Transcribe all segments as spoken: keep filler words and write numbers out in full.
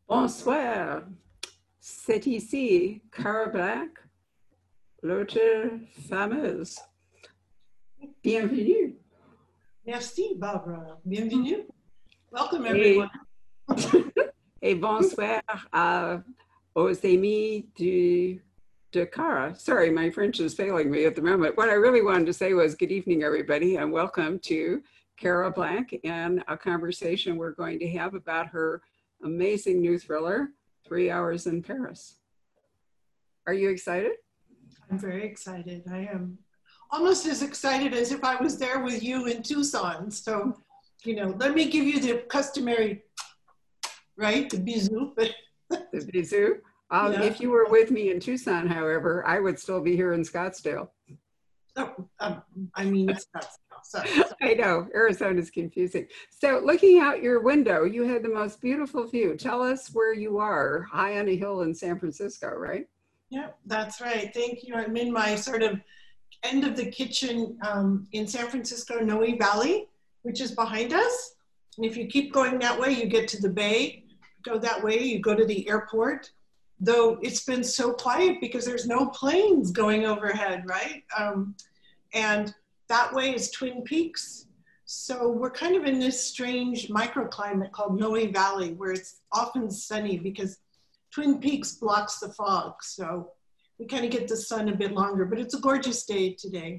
Bonsoir, c'est ici Cara Black, l'auteur fameuse. Bienvenue. Merci, Barbara. Bienvenue. Welcome, Et, everyone. et bonsoir à, aux amis du, de Cara. Sorry, my French is failing me at the moment. What I really wanted to say was good evening, everybody, and welcome to Cara Black and a conversation we're going to have about her amazing new thriller, Three Hours in Paris. Are you excited? I'm very excited. I am almost as excited as if I was there with you in Tucson. So, you know, let me give you the customary, right, the bisou. The bisou. Um, yeah. If you were with me in Tucson, however, I would still be here in Scottsdale. Oh, um, I mean, Scottsdale. Sorry, sorry. I know, Arizona's confusing. So looking out your window, you had the most beautiful view. Tell us where you are, high on a hill in San Francisco, right? Yeah, that's right. Thank you. I'm in my sort of end of the kitchen um, in San Francisco, Noe Valley, which is behind us. And if you keep going that way, you get to the bay. Go that way, you go to the airport. Though it's been so quiet because there's no planes going overhead, right? Um, and that way is Twin Peaks. So we're kind of in this strange microclimate called Noe Valley, where it's often sunny because Twin Peaks blocks the fog. So we kind of get the sun a bit longer, but it's a gorgeous day today.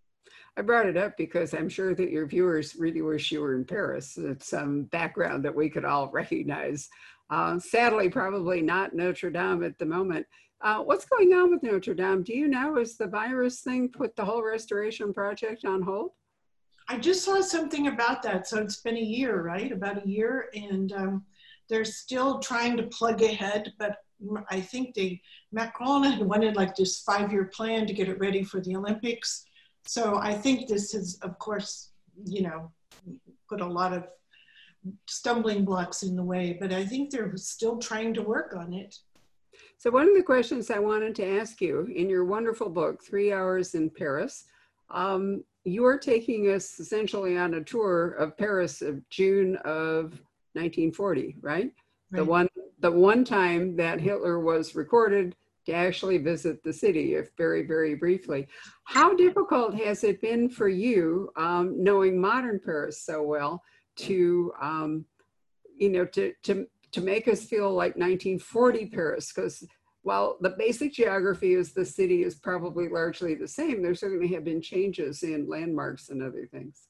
I brought it up because I'm sure that your viewers really wish you were in Paris. It's some background that we could all recognize. Uh, sadly, probably not Notre Dame at the moment. Uh, what's going on with Notre Dame? Do you know, is the virus thing put the whole restoration project on hold? I just saw something about that. So it's been a year, right? About a year. And um, they're still trying to plug ahead, but I think they, Macron had wanted like this five-year plan to get it ready for the Olympics. So I think this has, of course, you know, put a lot of stumbling blocks in the way, but I think they're still trying to work on it. So one of the questions I wanted to ask you, in your wonderful book, Three Hours in Paris, um, you're taking us essentially on a tour of Paris of June of nineteen forty, right? Right. The one, the one time that Hitler was recorded to actually visit the city, if very, very briefly. How difficult has it been for you, um, knowing modern Paris so well, to, um, you know, to, to, to make us feel like nineteen forty Paris? Because while the basic geography is the city is probably largely the same, there certainly have been changes in landmarks and other things.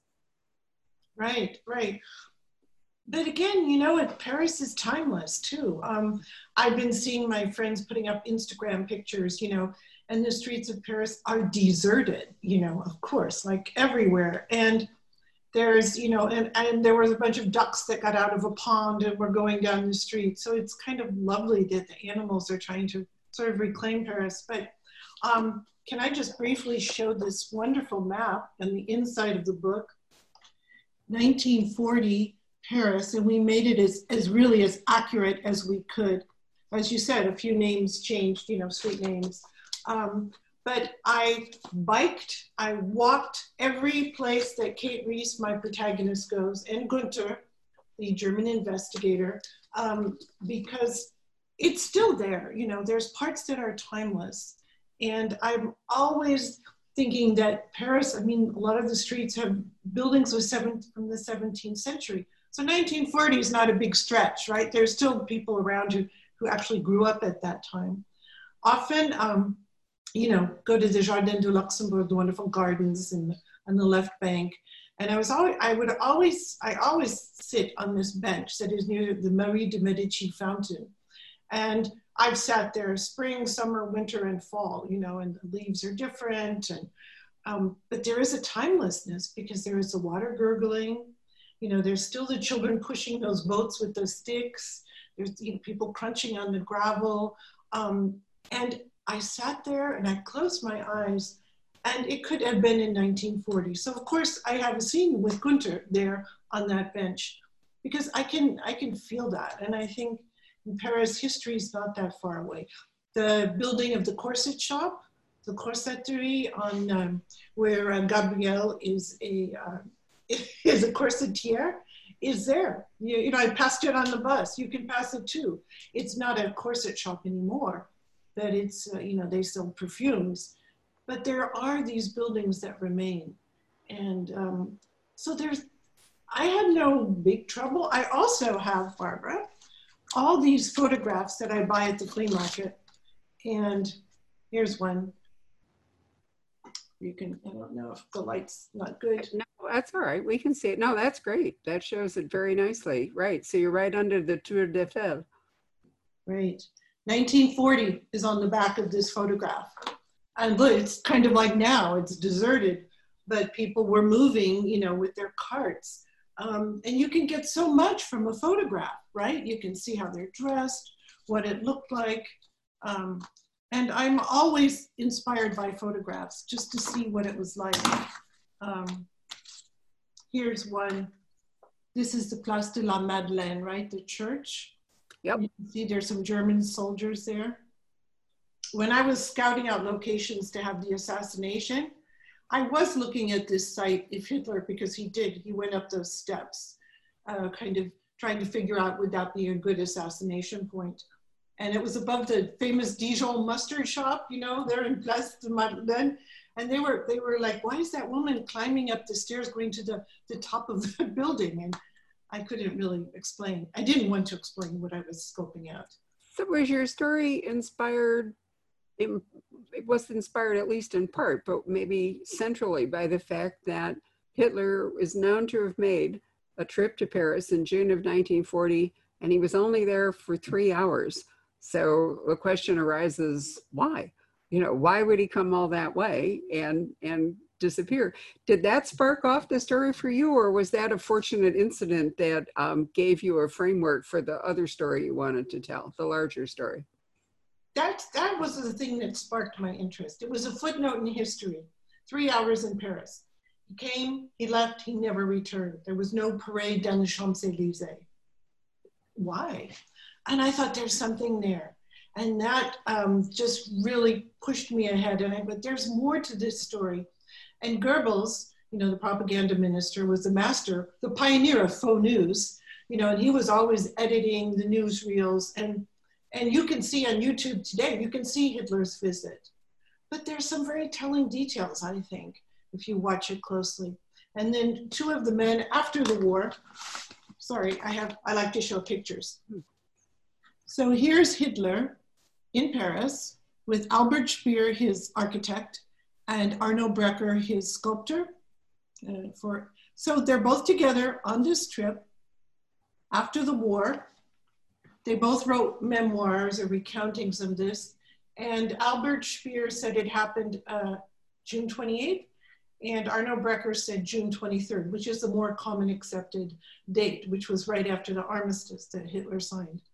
Right, right. But again, you know, Paris is timeless too. Um, I've been seeing my friends putting up Instagram pictures, you know, and the streets of Paris are deserted, you know, of course, like everywhere. And there's, you know, and, and there was a bunch of ducks that got out of a pond and were going down the street. So it's kind of lovely that the animals are trying to sort of reclaim Paris. But um, can I just briefly show this wonderful map on the inside of the book? nineteen forty Paris, and we made it as, as really as accurate as we could. As you said, a few names changed, you know, street names. Um, But I biked, I walked every place that Kate Reese, my protagonist, goes, and Gunther, the German investigator, um, because it's still there. You know, there's parts that are timeless. And I'm always thinking that Paris, I mean, a lot of the streets have buildings of seven, from the seventeenth century. So nineteen forty is not a big stretch, right? There's still people around who, who actually grew up at that time. Often, um, you know, go to the Jardin du Luxembourg, the wonderful gardens in the, on the left bank. And I was always, I would always, I always sit on this bench that is near the Marie de Medici fountain. And I've sat there spring, summer, winter, and fall, you know, and the leaves are different. And, um, but there is a timelessness because there is the water gurgling. You know, there's still the children pushing those boats with those sticks. There's, you know, people crunching on the gravel. Um, and I sat there and I closed my eyes, and it could have been in nineteen forty. So of course I have a scene with Gunther there on that bench because I can, I can feel that. And I think in Paris, history is not that far away. The building of the corset shop, the corsetterie on um, where uh, Gabrielle is a, uh, is a corsetier, is there. You, you know, I passed it on the bus. You can pass it too. It's not a corset shop anymore, but it's, uh, you know, they sell perfumes. But there are these buildings that remain. And um, so there's, I had no big trouble. I also have, Barbara, all these photographs that I buy at the flea market. And here's one. You can, I don't know if the light's not good. No, that's all right. We can see it. No, that's great. That shows it very nicely. Right. So you're right under the Tour Eiffel. Right. nineteen forty is on the back of this photograph. And look, it's kind of like now, it's deserted, but people were moving, you know, with their carts. Um, and you can get so much from a photograph, right? You can see how they're dressed, what it looked like. Um, and I'm always inspired by photographs just to see what it was like. Um, here's one. This is the Place de la Madeleine, right? The church. Yep. You can see there's some German soldiers there. When I was scouting out locations to have the assassination, I was looking at this site if Hitler, because he did, he went up those steps, uh, kind of trying to figure out would that be a good assassination point. And it was above the famous Dijon mustard shop, you know, there in Place de Madeleine. And they were, they were like, why is that woman climbing up the stairs going to the, the top of the building? And I couldn't really explain. I didn't want to explain what I was scoping out. So was your story inspired, it, it was inspired at least in part, but maybe centrally by the fact that Hitler is known to have made a trip to Paris in June of nineteen forty, and he was only there for three hours. So the question arises, why? You know, why would he come all that way and, and disappear? Did that spark off the story for you, or was that a fortunate incident that um, gave you a framework for the other story you wanted to tell, the larger story? That, that was the thing that sparked my interest. It was a footnote in history, three hours in Paris. He came, he left, he never returned. There was no parade down the Champs-Élysées. Why? And I thought there's something there. And that um, just really pushed me ahead. And I went, there's more to this story. And Goebbels, you know, the propaganda minister, was the master, the pioneer of faux news, you know, and he was always editing the newsreels. And, and you can see on YouTube today, you can see Hitler's visit. But there's some very telling details, I think, if you watch it closely. And then two of the men after the war, sorry, I have, I like to show pictures. So here's Hitler in Paris with Albert Speer, his architect, and Arno Breker, his sculptor. Uh, for, so they're both together on this trip after the war. They both wrote memoirs or recountings of this. And Albert Speer said it happened uh, June twenty-eighth, and Arno Breker said June twenty-third, which is the more common accepted date, which was right after the armistice that Hitler signed.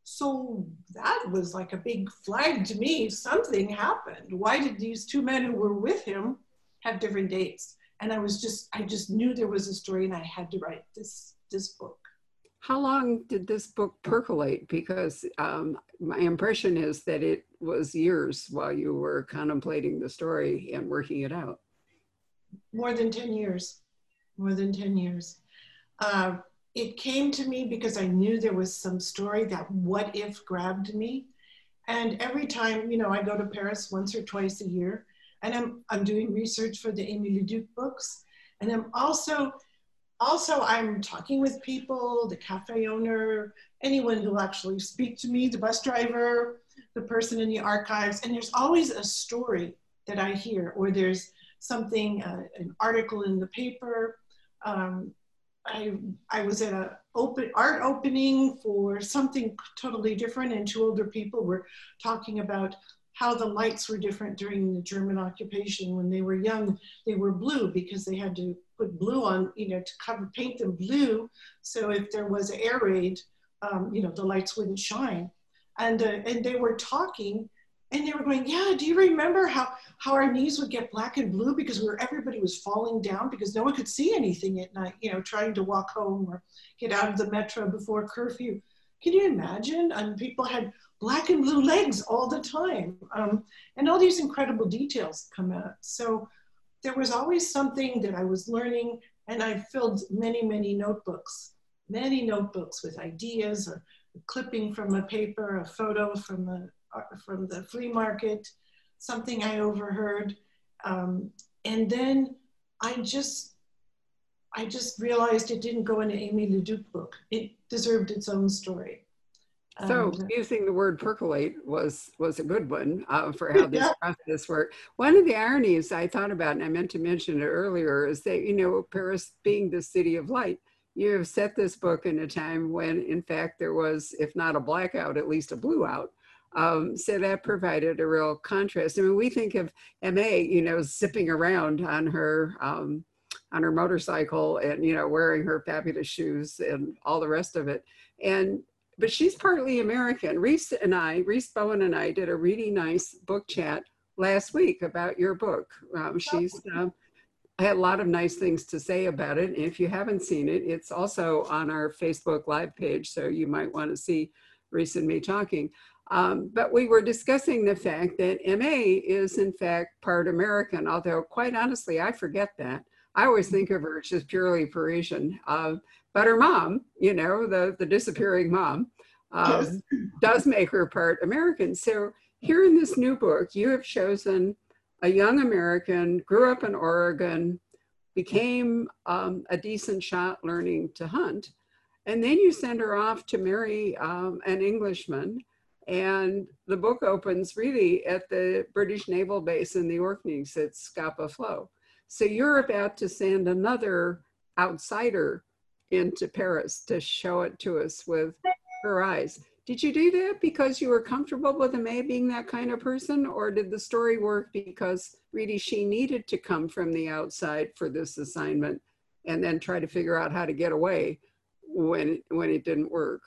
So that was like a big flag to me. Something happened. Why did these two men who were with him have different dates? And I was just, I just knew there was a story, and I had to write this, this book. How long did this book percolate? Because um, my impression is that it was years while you were contemplating the story and working it out. More than ten years, more than ten years. Uh, It came to me because I knew there was some story, that what if grabbed me. And every time, you know, I go to Paris once or twice a year, and I'm, I'm doing research for the Émile Leduc books. And I'm also, also I'm talking with people, the cafe owner, anyone who will actually speak to me, the bus driver, the person in the archives. And there's always a story that I hear, or there's something, uh, an article in the paper. Um, I, I was at an open art opening for something totally different, and two older people were talking about how the lights were different during the German occupation. When they were young, they were blue because they had to put blue on, you know, to cover, paint them blue. So if there was an air raid, um, you know, the lights wouldn't shine. And, uh, and they were talking, and they were going, yeah, do you remember how, how our knees would get black and blue because we were, everybody was falling down because no one could see anything at night, you know, trying to walk home or get out of the metro before curfew. Can you imagine? And people had black and blue legs all the time. Um, and all these incredible details come out. So there was always something that I was learning, and I filled many, many notebooks many notebooks with ideas or a clipping from a paper, a photo from the, from the flea market, something I overheard. Um, and then I just, I just realized it didn't go in an Amy LeDuc book. It deserved its own story. So And, using the word percolate was was a good one uh, for how this yeah. process worked. One of the ironies I thought about, and I meant to mention it earlier, is that, you know, Paris being the city of light, you have set this book in a time when, in fact, there was, if not a blackout, at least a blue out. Um, so that provided a real contrast. I mean, we think of M A, you know, zipping around on her um, on her motorcycle and, you know, wearing her fabulous shoes and all the rest of it. And but she's partly American. Reese and I, Reese Bowen and I did a really nice book chat last week about your book. Um, she's um, had a lot of nice things to say about it. And if you haven't seen it, it's also on our Facebook Live page, so you might want to see Reese and me talking. Um, but we were discussing the fact that M A is in fact part American, although quite honestly, I forget that. I always think of her as just purely Parisian. Uh, but her mom, you know, the, the disappearing mom, Yes. um, does make her part American. So here in this new book, you have chosen a young American, grew up in Oregon, became um, a decent shot learning to hunt. And then you send her off to marry um, an Englishman. And the book opens really at the British Naval Base in the Orkneys at Scapa Flow. So you're about to send another outsider into Paris to show it to us with her eyes. Did you do that because you were comfortable with M A being that kind of person, or did the story work because really she needed to come from the outside for this assignment and then try to figure out how to get away when, when it didn't work?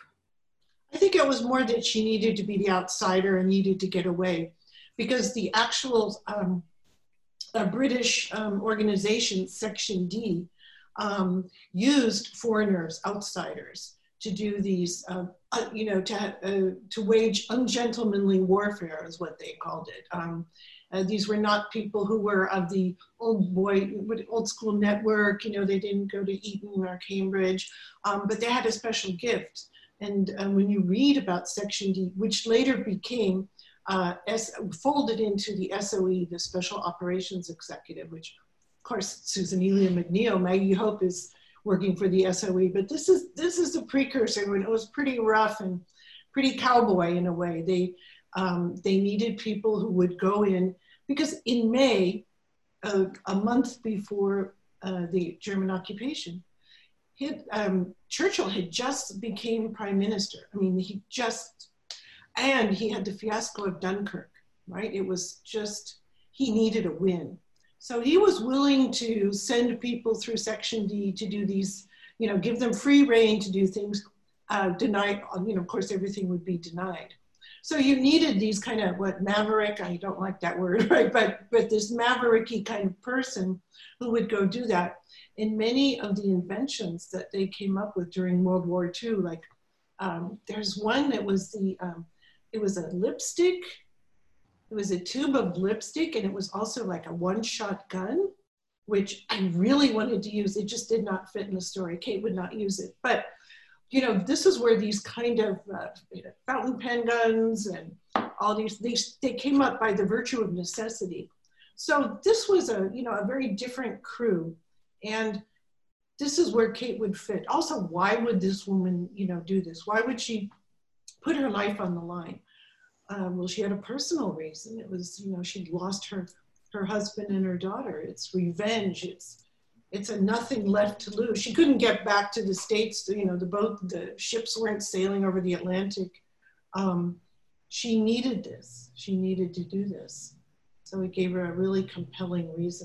I think it was more that she needed to be the outsider and needed to get away, because the actual um, uh, British um, organization, Section D, um, used foreigners, outsiders, to do these, uh, uh, you know, to, uh, to wage ungentlemanly warfare is what they called it. Um, uh, these were not people who were of the old boy, old school network, you know, they didn't go to Eton or Cambridge, um, but they had a special gift. And um, when you read about Section D, which later became uh, S folded into the S O E, the Special Operations Executive, which of course, Susan Elia McNeil, Maggie Hope is working for the S O E, but this is this is the precursor when it was pretty rough and pretty cowboy in a way. They um, they needed people who would go in, because in May, uh, a month before uh, the German occupation, he, um, Churchill had just became prime minister. I mean, he just, and he had the fiasco of Dunkirk, right? It was just, he needed a win. So he was willing to send people through Section D to do these, you know, give them free rein to do things, uh, deny, you know, of course, everything would be denied. So you needed these kind of, what, maverick, I don't like that word, right? But, but this mavericky kind of person who would go do that. In many of the inventions that they came up with during World War Two, like um, there's one that was the, um, it was a lipstick. It was a tube of lipstick, and it was also like a one-shot gun, which I really wanted to use. It just did not fit in the story. Kate would not use it. But, you know, this is where these kind of uh, you know, fountain pen guns and all these, they, they came up by the virtue of necessity. So this was a, you know, a very different crew. And this is where Kate would fit. Also, why would this woman, you know, do this? Why would she put her life on the line? Um, well, she had a personal reason. It was, you know, she'd lost her, her husband and her daughter. It's revenge. It's, it's a nothing left to lose. She couldn't get back to the States. You know, the boat, the ships weren't sailing over the Atlantic. Um, she needed this. She needed to do this. So it gave her a really compelling reason.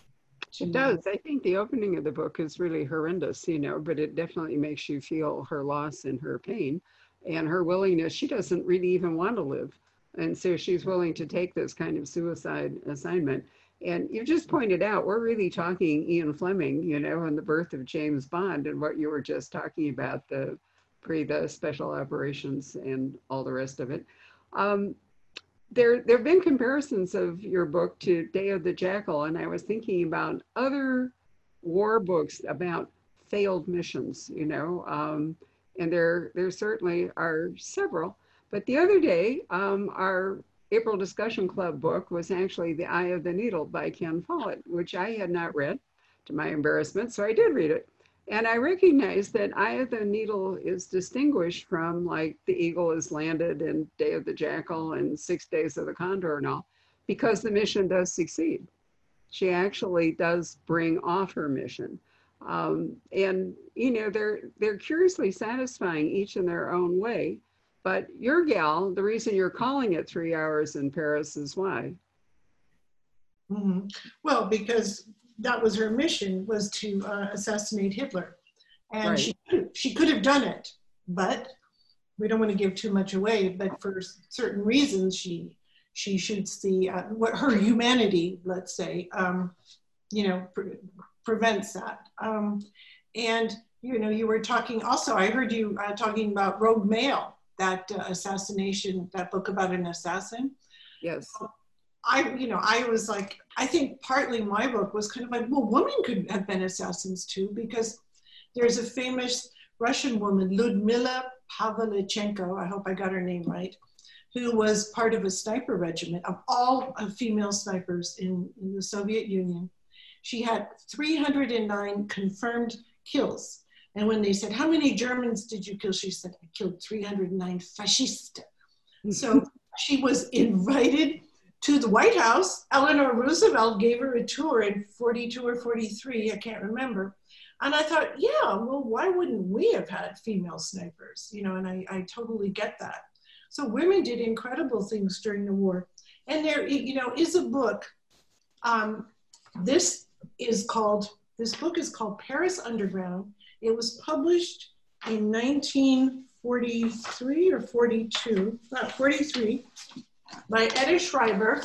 It does. I think the opening of the book is really horrendous, you know, but it definitely makes you feel her loss and her pain and her willingness. She doesn't really even want to live. And so she's willing to take this kind of suicide assignment. And you just pointed out, we're really talking Ian Fleming, you know, and the birth of James Bond and what you were just talking about, the pre the special operations and all the rest of it. Um, there, there have been comparisons of your book to Day of the Jackal, and I was thinking about other war books about failed missions, you know, um, and there, there certainly are several. But the other day, um, our April Discussion Club book was actually The Eye of the Needle by Ken Follett, which I had not read, to my embarrassment, so I did read it. And I recognize that Eye of the Needle is distinguished from like The Eagle is Landed and Day of the Jackal and Six Days of the Condor and all, because the mission does succeed. She actually does bring off her mission. Um, and, you know, they're, they're curiously satisfying each in their own way. But your gal, the reason you're calling it Three Hours in Paris is why? Mm-hmm. Well, because that was her mission, was to uh, assassinate Hitler. And Right. she, she could have done it, but we don't want to give too much away, but for certain reasons, she she shoots the, uh, what her humanity, let's say, um, you know, pre prevents that. Um, and, you know, you were talking also, I heard you uh, talking about Rogue Mail, that uh, assassination, that book about an assassin. Yes. I, you know, I was like, I think partly my book was kind of like, well, women could have been assassins too, because there's a famous Russian woman, Ludmila Pavlichenko, I hope I got her name right, who was part of a sniper regiment of all of female snipers in, in the Soviet Union. She had three hundred nine confirmed kills. And when they said, how many Germans did you kill? She said, I killed three hundred nine fascists. So she was invited to the White House. Eleanor Roosevelt gave her a tour in forty-two or forty-three, I can't remember. And I thought, yeah, well, why wouldn't we have had female snipers? You know, and I, I totally get that. So women did incredible things during the war. And there, you know, is a book. Um, this is called, this book is called Paris Underground. It was published in nineteen forty-three or forty-two, not forty-three, by Etta Schreiber.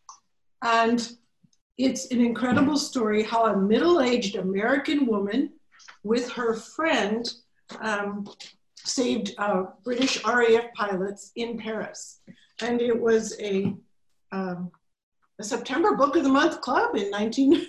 And it's an incredible story how a middle-aged American woman with her friend um, saved uh, British R A F pilots in Paris. And it was a, um, a September Book of the Month Club in nineteen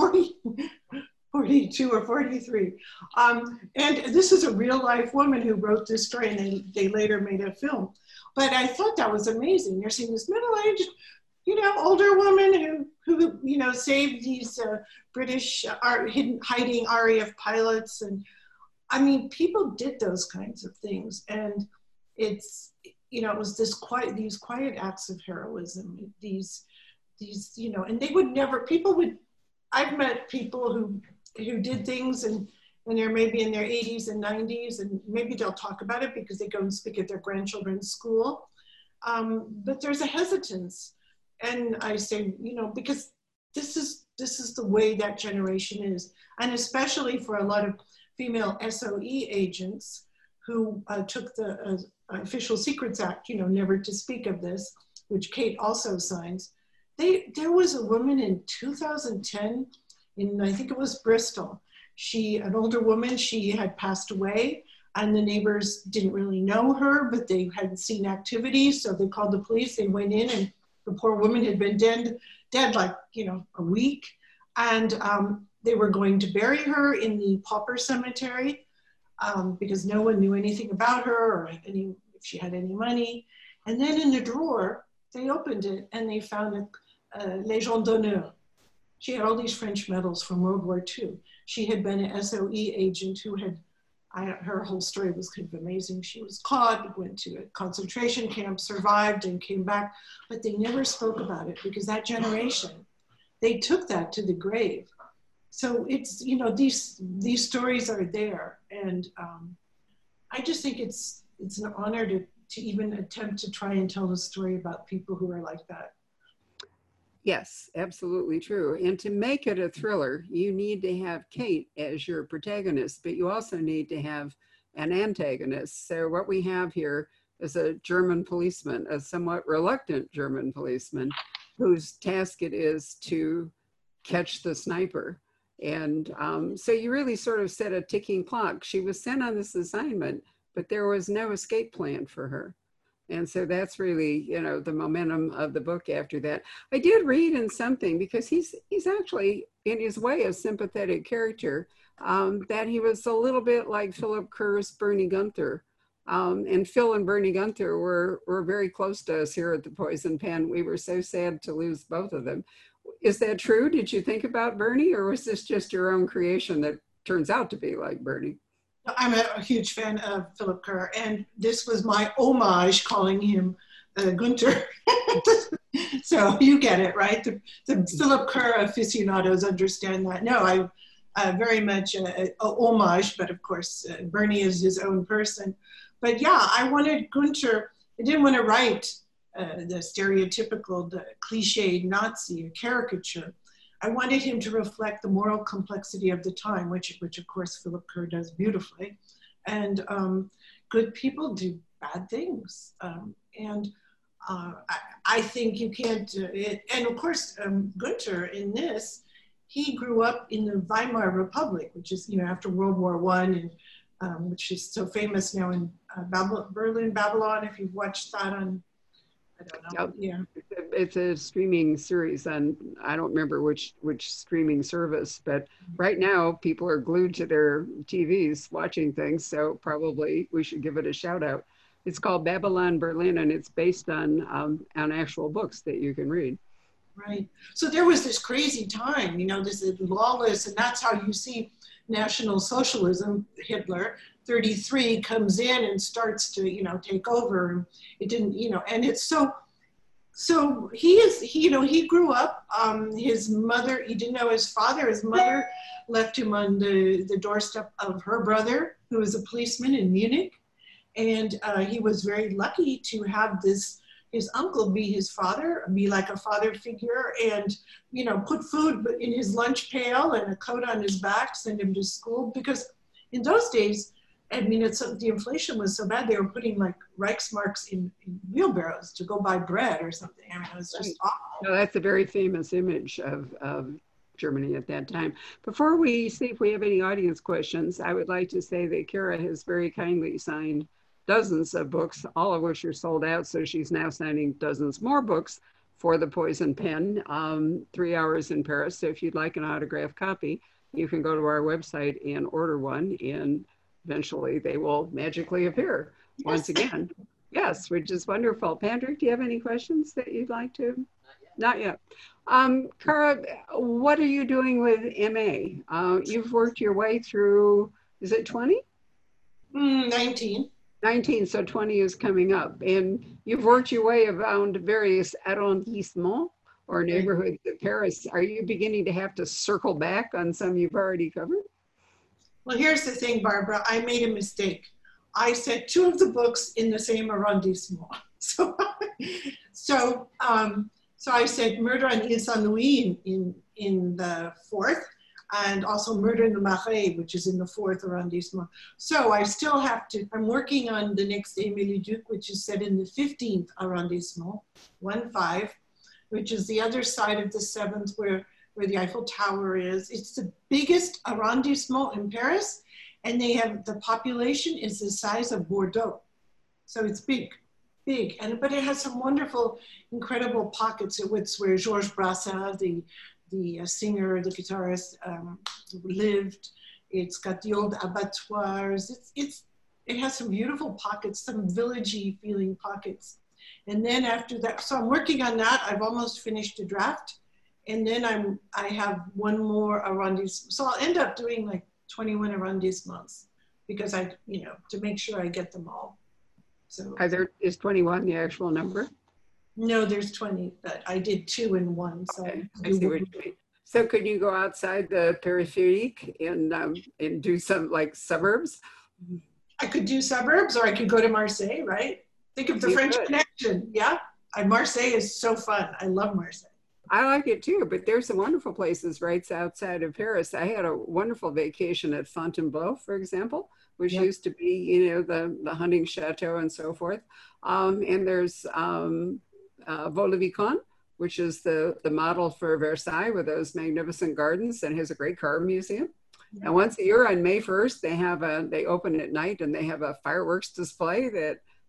forty-two or forty-three. Um, and this is a real life woman who wrote this story, and they, they later made a film. But I thought that was amazing. You're seeing this middle-aged, you know, older woman who, who you know, saved these uh, British uh, hidden, hiding R A F pilots. And I mean, people did those kinds of things. And it's, you know, it was this quiet, these quiet acts of heroism, these, these, you know, and they would never, people would, I've met people who, who did things and, and they're maybe in their eighties and nineties, and maybe they'll talk about it because they go and speak at their grandchildren's school. Um, but there's a hesitance. And I say, you know, because this is, this is the way that generation is. And especially for a lot of female S O E agents who uh, took the uh, Official Secrets Act, you know, never to speak of this, which Kate also signs. They, there was a woman in two thousand ten in, I think it was Bristol. She, an older woman, she had passed away and the neighbors didn't really know her, but they hadn't seen activity. So they called the police, they went in, and the poor woman had been dead, dead like, you know, a week. And um, they were going to bury her in the pauper cemetery um, because no one knew anything about her or any, if she had any money. And then in the drawer, they opened it and they found a, a Légion d'honneur. She had all these French medals from World War Two. She had been an S O E agent who had, I, her whole story was kind of amazing. She was caught, went to a concentration camp, survived and came back, but they never spoke about it because that generation, they took that to the grave. So it's, you know, these, these stories are there. And um, I just think it's, it's an honor to, to even attempt to try and tell a story about people who are like that. Yes, absolutely true. And to make it a thriller, you need to have Kate as your protagonist, but you also need to have an antagonist. So what we have here is a German policeman, a somewhat reluctant German policeman, whose task it is to catch the sniper. And um, so you really sort of set a ticking clock. She was sent on this assignment, but there was no escape plan for her. And so that's really, you know, the momentum of the book after that. I did read in something, because he's he's actually, in his way, a sympathetic character, um, that he was a little bit like Philip Kerr's Bernie Gunther. Um, and Phil and Bernie Gunther were, were very close to us here at the Poison Pen. We were so sad to lose both of them. Is that true? Did you think about Bernie, or was this just your own creation that turns out to be like Bernie? I'm a, a huge fan of Philip Kerr, and this was my homage calling him uh, Gunther. So you get it, right? The, the Philip Kerr aficionados understand that. No, I uh, very much a, a homage, but of course, uh, Bernie is his own person. But yeah, I wanted Gunther, I didn't want to write uh, the stereotypical, the cliched Nazi, a caricature. I wanted him to reflect the moral complexity of the time, which, which of course Philip Kerr does beautifully. And um, good people do bad things. Um, and uh, I, I think you can't, uh, it, and of course, um, Gunther in this, he grew up in the Weimar Republic, which is, you know, after World War One, and um, which is so famous now in uh, Babylon, Berlin, Babylon, if you've watched that on, I don't know. Yep. Yeah. It's a streaming series on, I don't remember which which streaming service, but right now people are glued to their T Vs watching things, so probably we should give it a shout out. It's called Babylon Berlin, and it's based on um, on actual books that you can read. Right. So there was this crazy time, you know, this is lawless, and that's how you see National Socialism. Hitler, thirty-three, comes in and starts to, you know, take over. And it didn't, you know, and it's so, so he is, he, you know, he grew up, um, his mother, he didn't know his father, his mother left him on the, the doorstep of her brother, who was a policeman in Munich. And uh, he was very lucky to have this, his uncle be his father, be like a father figure, and, you know, put food in his lunch pail and a coat on his back, send him to school. Because in those days, I mean, it's, the inflation was so bad, they were putting like Reichsmarks in, in wheelbarrows to go buy bread or something. I mean, it was just awful. No, that's a very famous image of, of Germany at that time. Before we see if we have any audience questions, I would like to say that Kara has very kindly signed dozens of books, all of which are sold out. So she's now signing dozens more books for the Poison Pen, um, Three Hours in Paris. So if you'd like an autographed copy, you can go to our website and order one, and eventually they will magically appear once again. Yes, which is wonderful. Patrick, do you have any questions that you'd like to? Not yet. Not yet. Um, Kara, what are you doing with M A? Uh, you've worked your way through, is it twenty? Mm, nineteen. nineteen, so twenty is coming up. And you've worked your way around various arrondissements or neighborhoods of Paris. Are you beginning to have to circle back on some you've already covered? Well, here's the thing, Barbara. I made a mistake. I said two of the books in the same arrondissement. So, so, um, so I said Murder on Ile Saint-Louis in, in, in the fourth, and also Murder in the Marais, which is in the fourth arrondissement. So I still have to, I'm working on the next Émile Leduc, which is set in the fifteenth arrondissement, one five, which is the other side of the seventh where, where the Eiffel Tower is. It's the biggest arrondissement in Paris, and they have, the population is the size of Bordeaux. So it's big, big, and but it has some wonderful, incredible pockets. It's where Georges Brassens, the the uh, singer, the guitarist, um, lived. It's got the old abattoirs. It's, it's, it has some beautiful pockets, some villagey feeling pockets. And then after that, so I'm working on that. I've almost finished the draft. And then I'm, I have one more arrondissement. So I'll end up doing like twenty-one arrondissements because I, you know, to make sure I get them all. So Are there, is twenty-one the actual number? No, there's twenty, but I did two in one. So, okay. I see what you mean. So could you go outside the périphérique and um, and do some like suburbs? I could do suburbs, or I could go to Marseille, right? Think of the you French could. Connection. Yeah, I, Marseille is so fun. I love Marseille. I like it too, but there's some wonderful places right outside of Paris. I had a wonderful vacation at Fontainebleau, for example, which yep. used to be, you know, the, the hunting chateau and so forth. Um, and there's um, uh, Vaux-le-Vicomte, which is the, the model for Versailles with those magnificent gardens, and has a great car museum. Yep. And once a year on May first, they have a, they open at night and they have a fireworks display that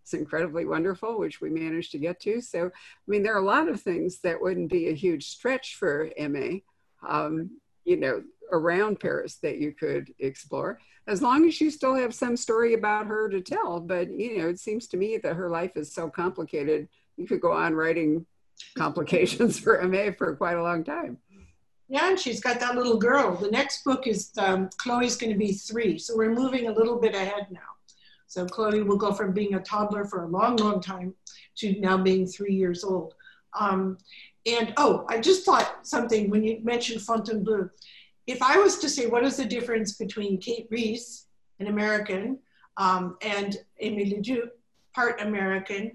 is incredibly wonderful, which we managed to get to. So, I mean, there are a lot of things that wouldn't be a huge stretch for M A, um, you know, around Paris that you could explore, as long as you still have some story about her to tell. But, you know, it seems to me that her life is so complicated, you could go on writing complications for M A for quite a long time. Yeah, and she's got that little girl. The next book is, um, Chloe's going to be three. So we're moving a little bit ahead now. So Chloe will go from being a toddler for a long, long time to now being three years old. Um, and, oh, I just thought something when you mentioned Fontainebleau. If I was to say, what is the difference between Kate Reese, an American, um, and Aimée Ledoux, part American,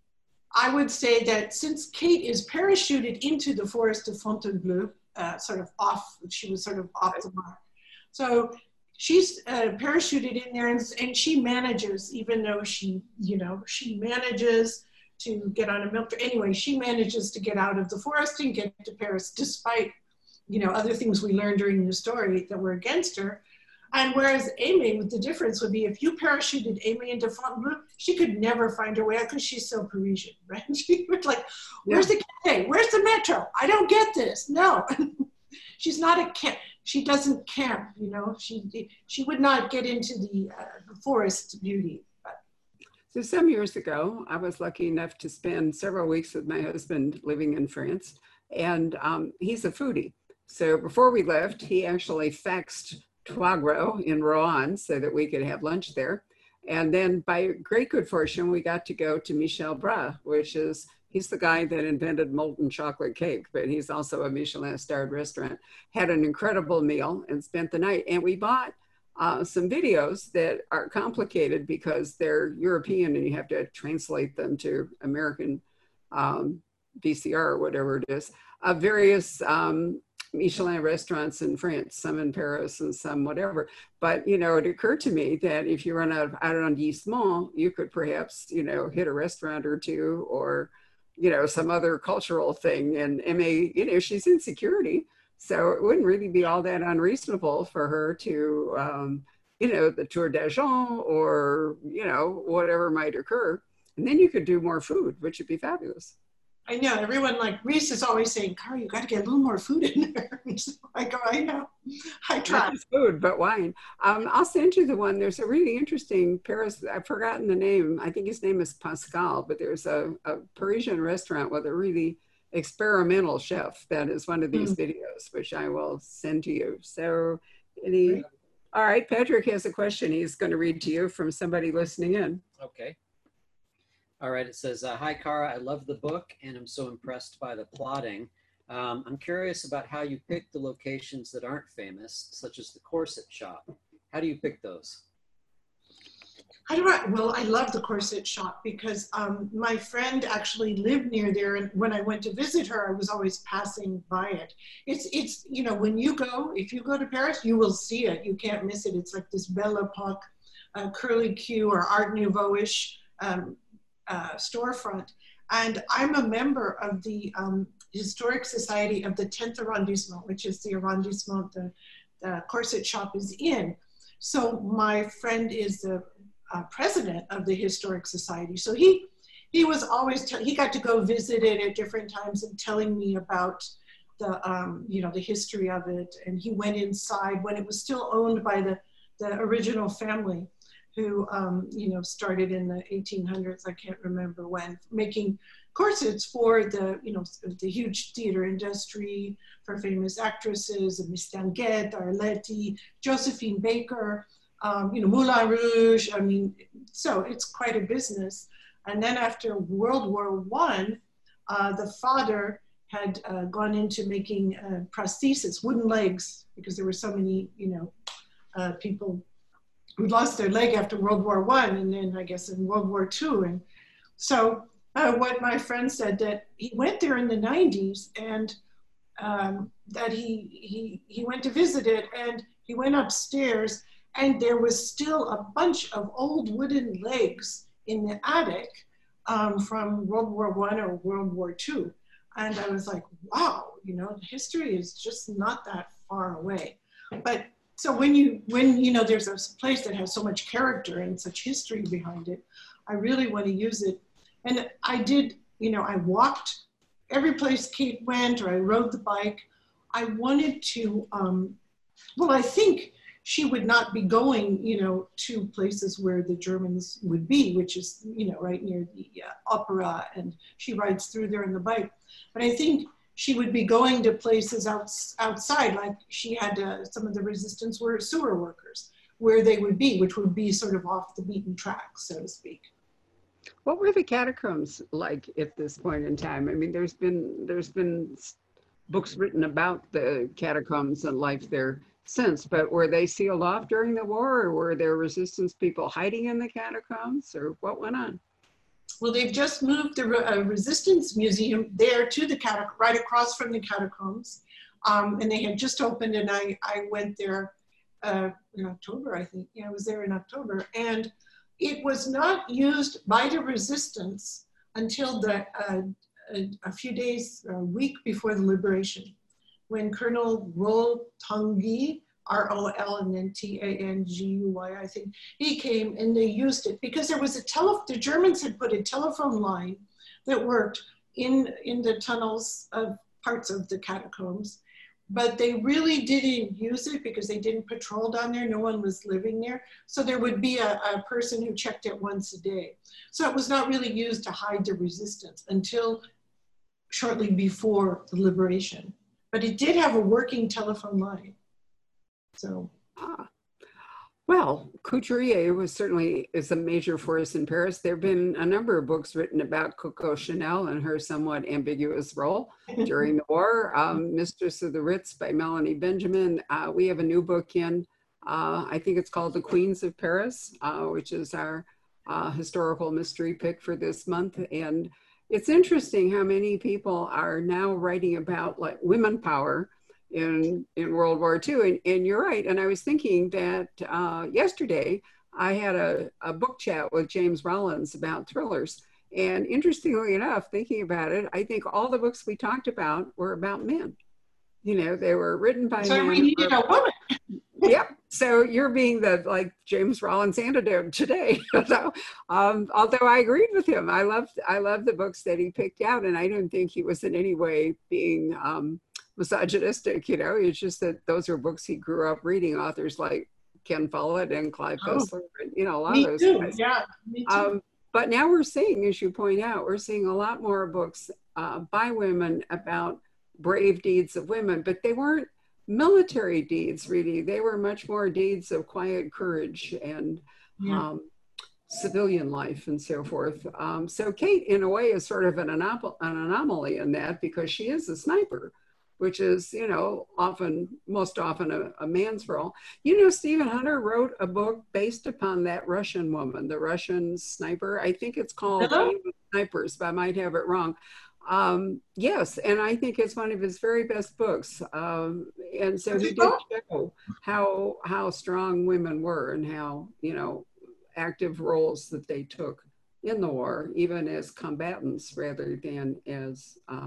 I would say that since Kate is parachuted into the forest of Fontainebleau, uh, sort of off, she was sort of off the mark. So she's uh, parachuted in there, and, and she manages, even though she, you know, she manages to get on a milk train. Anyway, she manages to get out of the forest and get to Paris, despite, you know, other things we learned during the story that were against her. And whereas Aimée, with the difference would be if you parachuted Aimée into Fontainebleau, she could never find her way out because she's so Parisian, right? She would like, where's yeah. the cafe? Where's the metro? I don't get this. No, she's not a camp. She doesn't camp, you know. She she would not get into the uh, forest beauty. But. So some years ago, I was lucky enough to spend several weeks with my husband living in France, and um, he's a foodie. So before we left, he actually faxed foie gras in Rouen so that we could have lunch there. And then by great good fortune, we got to go to Michel Bras, which is, he's the guy that invented molten chocolate cake, but he's also a Michelin starred restaurant. Had an incredible meal and spent the night. And we bought uh, some videos that are complicated because they're European and you have to translate them to American um, V C R or whatever it is, of various um, Michelin restaurants in France, some in Paris and some whatever. But, you know, it occurred to me that if you run out of arrondissement, you could perhaps, you know, hit a restaurant or two or, you know, some other cultural thing. And Aimée, you know, she's in security. So it wouldn't really be all that unreasonable for her to, um, you know, the Tour d'Argent or, you know, whatever might occur. And then you could do more food, which would be fabulous. I know, everyone like Reese is always saying, Cara, you got to get a little more food in there. So I go, I know, I try. Not just food, but wine. Um, I'll send you the one. There's a really interesting Paris, I've forgotten the name. I think his name is Pascal, but there's a, a Parisian restaurant with a really experimental chef that is one of these mm. videos, which I will send to you. So, any, Great. All right, Patrick has a question he's going to read to you from somebody listening in. Okay. All right, it says, uh, hi, Cara, I love the book and I'm so impressed by the plotting. Um, I'm curious about how you pick the locations that aren't famous, such as the corset shop. How do you pick those? How do I, well, I love the corset shop because um, my friend actually lived near there, and when I went to visit her, I was always passing by it. It's, it's you know, when you go, if you go to Paris, you will see it. You can't miss it. It's like this Belle Epoque, uh, curly Q or Art Nouveau-ish um, Uh, storefront. And I'm a member of the um, Historic Society of the tenth arrondissement, which is the arrondissement the, the corset shop is in. So my friend is the uh, president of the Historic Society. So he he was always, he got to go visit it at different times and telling me about the, um, you know, the history of it. And he went inside when it was still owned by the, the original family, who, um, you know, started in the eighteen hundreds, I can't remember when, making corsets for the, you know, the huge theater industry, for famous actresses, Miss Tanguette, Arletty, Josephine Baker, um, you know, Moulin Rouge. I mean, so it's quite a business. And then after World War One, uh, the father had uh, gone into making uh, prosthesis, wooden legs, because there were so many, you know, uh, people who lost their leg after World War One, and then I guess in World War Two. And so uh, what my friend said, that he went there in the nineties, and um, that he, he, he went to visit it, and he went upstairs, and there was still a bunch of old wooden legs in the attic um, from World War One or World War Two. And I was like, wow, you know, history is just not that far away. But so when you, when, you know, there's a place that has so much character and such history behind it, I really want to use it. And I did, you know, I walked every place Kate went, or I rode the bike. I wanted to, um, well, I think she would not be going, you know, to places where the Germans would be, which is, you know, right near the uh, opera, and she rides through there on the bike. But I think she would be going to places out, outside, like she had uh, some of the resistance were sewer workers, where they would be, which would be sort of off the beaten track, so to speak. What were the catacombs like at this point in time? I mean, there's been there's been books written about the catacombs and life there since, but were they sealed off during the war, or were there resistance people hiding in the catacombs, or what went on? Well, they've just moved the uh, Resistance Museum there to the catacombs, right across from the catacombs. Um, and they had just opened, and I, I went there uh, in October, I think. Yeah, I was there in October. And it was not used by the resistance until the, uh, a, a few days, a week before the liberation, when Colonel Rol Tanguy, R O L and then T A N G U Y, I think, he came and they used it because there was a tele, the Germans had put a telephone line that worked in, in the tunnels of parts of the catacombs, but they really didn't use it because they didn't patrol down there. No one was living there. So there would be a, a person who checked it once a day. So it was not really used to hide the resistance until shortly before the liberation. But it did have a working telephone line. So, ah. Well, Couturier was certainly is a major force in Paris. There have been a number of books written about Coco Chanel and her somewhat ambiguous role during the war. Um, Mistress of the Ritz by Melanie Benjamin. Uh, we have a new book in, uh, I think it's called The Queens of Paris, uh, which is our uh, historical mystery pick for this month. And it's interesting how many people are now writing about like women power in in World War Two, and, and you're right. And I was thinking that uh, yesterday I had a, a book chat with James Rollins about thrillers, and interestingly enough, thinking about it, I think all the books we talked about were about men. You know, they were written by so men. we needed or, a woman. Yep. So you're being the like James Rollins antidote today. so, um, although I agreed with him, I loved I loved the books that he picked out, and I didn't think he was in any way being um, misogynistic. You know, it's just that those are books he grew up reading, authors like Ken Follett and Clive Oh, Cussler, and you know, a lot me of those too. guys. Yeah, me too. Um, but now we're seeing, as you point out, we're seeing a lot more books uh, by women about brave deeds of women, but they weren't military deeds, really. They were much more deeds of quiet courage and Yeah. um, civilian life and so forth. Um, so Kate, in a way, is sort of an, anom an anomaly in that, because she is a sniper, which is, you know, often, most often a, a man's role. You know, Stephen Hunter wrote a book based upon that Russian woman, the Russian sniper. I think it's called Hello? Aim of Snipers, but I might have it wrong. Um, yes, and I think it's one of his very best books. Um, and so he did show how how strong women were and how, you know, active roles that they took in the war, even as combatants rather than as uh,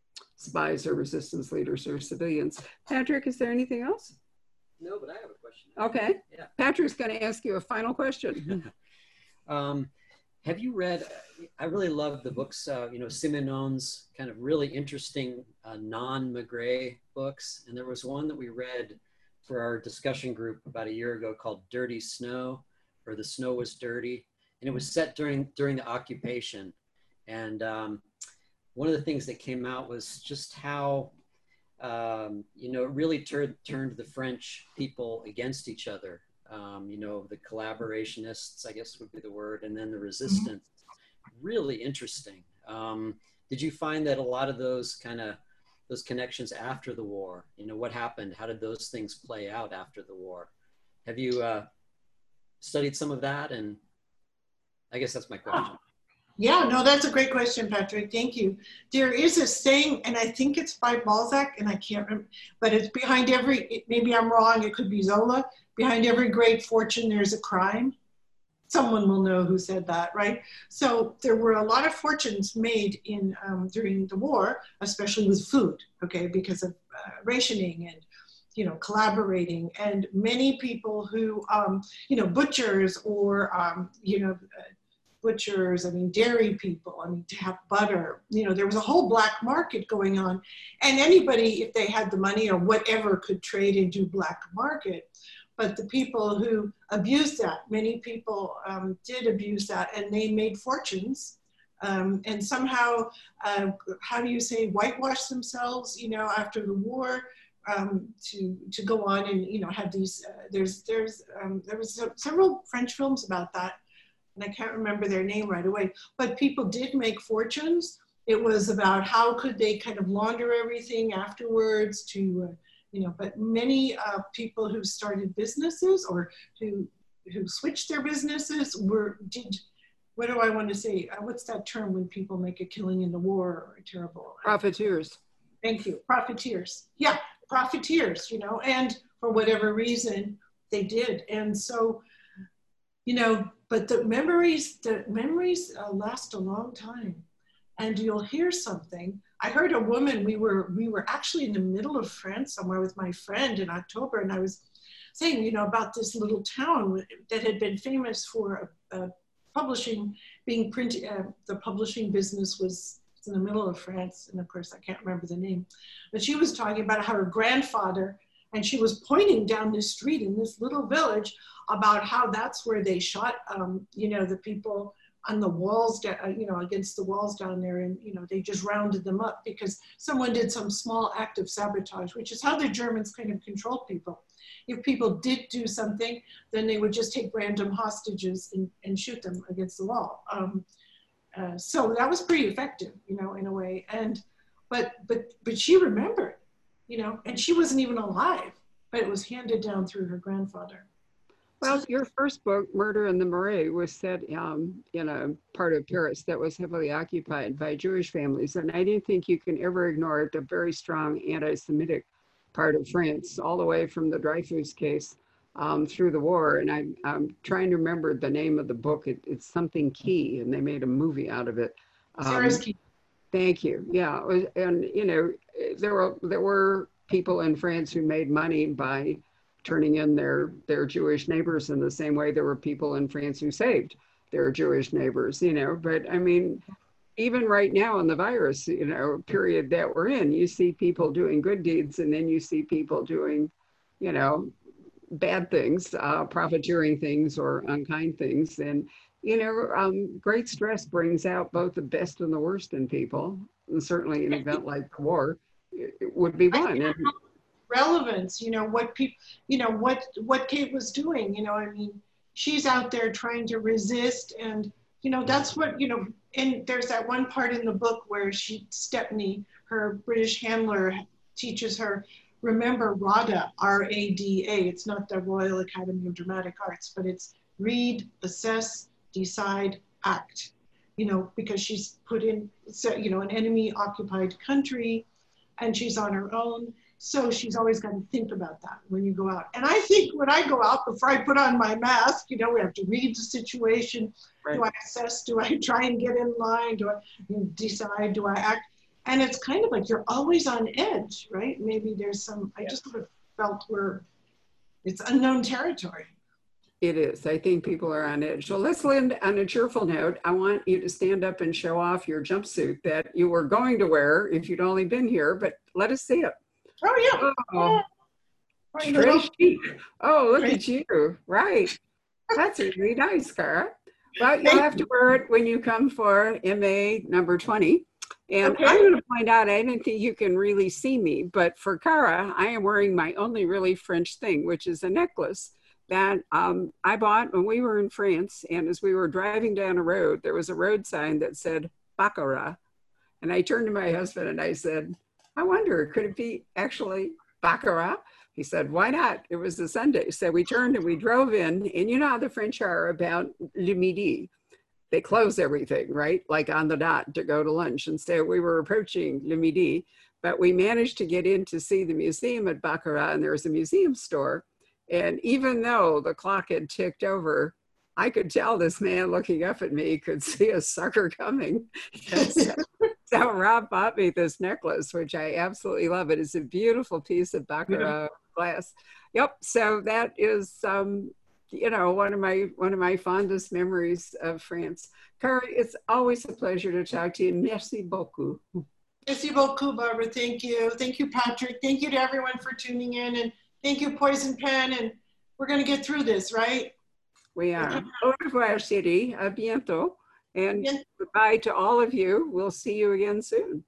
spies or resistance leaders or civilians. Patrick, is there anything else? No, but I have a question. Okay. Yeah. Patrick's going to ask you a final question. um, have you read, I really love the books, uh, you know, Simenon's kind of really interesting uh, non-Maigret books. And there was one that we read for our discussion group about a year ago called Dirty Snow, or The Snow Was Dirty. And it was set during, during the occupation. And um, one of the things that came out was just how, um, you know, it really tur turned the French people against each other. Um, you know, the collaborationists, I guess would be the word, and then the resistance. Really interesting. Um, did you find that a lot of those kind of, those connections after the war, you know, what happened? How did those things play out after the war? Have you uh, studied some of that? And I guess that's my question. Yeah, no, that's a great question, Patrick. Thank you. There is a saying, and I think it's by Balzac, and I can't remember, but it's behind every, maybe I'm wrong, it could be Zola, behind every great fortune, there's a crime. Someone will know who said that, right? So there were a lot of fortunes made in um, during the war, especially with food, okay, because of uh, rationing and, you know, collaborating, and many people who, um, you know, butchers or, um, you know, uh, butchers, I mean, dairy people, I mean, to have butter. You know, there was a whole black market going on. And anybody, if they had the money or whatever, could trade and do black market. But the people who abused that, many people um, did abuse that, and they made fortunes. Um, and somehow, uh, how do you say, whitewash themselves, you know, after the war, um, to to go on and, you know, have these, uh, there's, there's, um, there was several French films about that, and I can't remember their name right away, but people did make fortunes. It was about how could they kind of launder everything afterwards to, uh, you know, but many uh, people who started businesses or who, who switched their businesses were, did, what do I want to say? Uh, what's that term when people make a killing in the war or a terrible? Profiteers. Thank you, profiteers. Yeah, profiteers, you know, and for whatever reason they did. And so, you know, but the memories, the memories uh, last a long time, and you'll hear something. I heard a woman, we were, we were actually in the middle of France somewhere with my friend in October, and I was saying, you know, about this little town that had been famous for a, a publishing, being printed, uh, the publishing business was in the middle of France, and of course I can't remember the name, but she was talking about how her grandfather, and she was pointing down this street in this little village about how that's where they shot, um, you know, the people on the walls, uh, you know, against the walls down there, and, you know, they just rounded them up because someone did some small act of sabotage, which is how the Germans kind of controlled people. If people did do something, then they would just take random hostages and, and shoot them against the wall. Um, uh, so that was pretty effective, you know, in a way. And, but, but, but she remembered, you know, and she wasn't even alive, but it was handed down through her grandfather. Well, your first book, Murder in the Marais, was set um, in a part of Paris that was heavily occupied by Jewish families. And I didn't think you can ever ignore the very strong anti-Semitic part of France, all the way from the Dreyfus case um, through the war. And I, I'm trying to remember the name of the book. It, it's something Key, and they made a movie out of it. Um, Sarah's Key. Thank you. Yeah, it was, and you know, there were there were people in France who made money by turning in their their Jewish neighbors in the same way there were people in France who saved their Jewish neighbors, you know. But I mean, even right now in the virus, you know, period that we're in, you see people doing good deeds, and then you see people doing, you know, bad things, uh, profiteering things or unkind things. And, you know, um, great stress brings out both the best and the worst in people. And certainly an event like the war it would be one. And, relevance, you know, what people, you know, what, what Kate was doing, you know, I mean, she's out there trying to resist, and, you know, that's what, you know, and there's that one part in the book where she, Stepney, her British handler, teaches her, remember RADA, R A D A, it's not the Royal Academy of Dramatic Arts, but it's read, assess, decide, act, you know, because she's put in, so, you know, an enemy occupied country, and she's on her own. So she's always got to think about that when you go out. And I think when I go out, before I put on my mask, you know, we have to read the situation. Right. Do I assess? Do I try and get in line? Do I decide? Do I act? And it's kind of like you're always on edge, right? Maybe there's some, I just sort of felt where it's unknown territory. It is. I think people are on edge. So let's end on a cheerful note. I want you to stand up and show off your jumpsuit that you were going to wear if you'd only been here, but let us see it. Oh, yeah. Oh, Right, very chic. Oh, look Right. at you. Right. That's really nice, Cara. Well, you'll have to wear it when you come for M A number twenty. And Okay. I'm going to point out, I didn't think you can really see me, but for Cara, I am wearing my only really French thing, which is a necklace that um, I bought when we were in France. And as we were driving down a road, there was a road sign that said Baccarat. And I turned to my husband and I said, I wonder, could it be actually Baccarat? He said, why not? It was a Sunday. So we turned and we drove in, and you know how the French are about le midi. They close everything, right? Like on the dot to go to lunch. And so we were approaching le midi, but we managed to get in to see the museum at Baccarat, and there was a museum store. And even though the clock had ticked over, I could tell this man looking up at me could see a sucker coming. So, so Rob bought me this necklace, which I absolutely love. It is a beautiful piece of Baccarat glass. Yep. So that is um, you know, one of my one of my fondest memories of France. Cara, it's always a pleasure to talk to you. Merci beaucoup. Merci beaucoup, Barbara. Thank you. Thank you, Patrick. Thank you to everyone for tuning in. And thank you, Poison Pen. And we're going to get through this, right? We are. Au revoir, chérie. À bientôt. And Bien. goodbye to all of you. We'll see you again soon.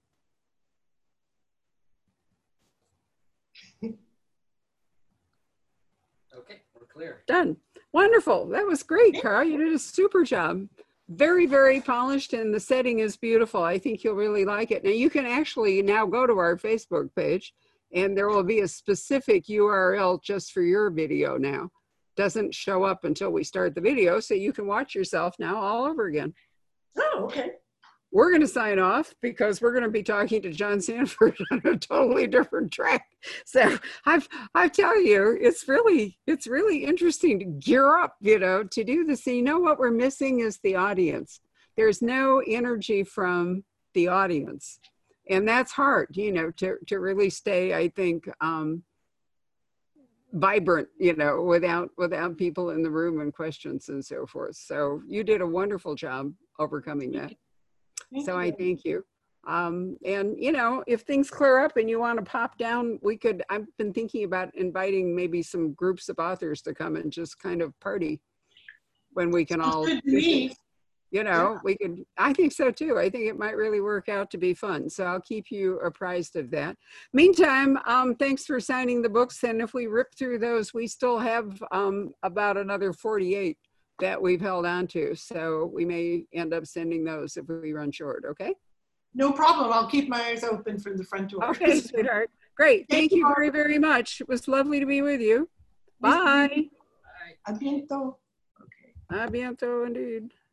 Okay, we're clear. Done. Wonderful. That was great, Cara. You did a super job. Very, very polished, and the setting is beautiful. I think you'll really like it. Now, you can actually now go to our Facebook page, and there will be a specific U R L just for your video now. Doesn't show up until we start the video, so you can watch yourself now all over again. Oh, okay. We're going to sign off because we're going to be talking to John Sanford on a totally different track. So I've, I tell you, it's really, it's really interesting to gear up, you know, to do this. So you know what we're missing is the audience. There's no energy from the audience. And that's hard, you know, to, to really stay, I think, um, vibrant, you know, without, without people in the room and questions and so forth. So you did a wonderful job overcoming that. Thank So you. I thank you. Um, and, you know, if things clear up and you want to pop down, we could, I've been thinking about inviting maybe some groups of authors to come and just kind of party when we can Sounds all, good to me. you know, we could, I think so too. I think it might really work out to be fun. So I'll keep you apprised of that. Meantime, um, thanks for signing the books. And if we rip through those, we still have um, about another forty-eight that we've held on to. So we may end up sending those if we run short, okay? No problem. I'll keep my eyes open for the front door. Okay, sweetheart. Great. Thank Thank you, you very, very much. It was lovely to be with you. Bye. A bientôt. Okay. A bientôt indeed.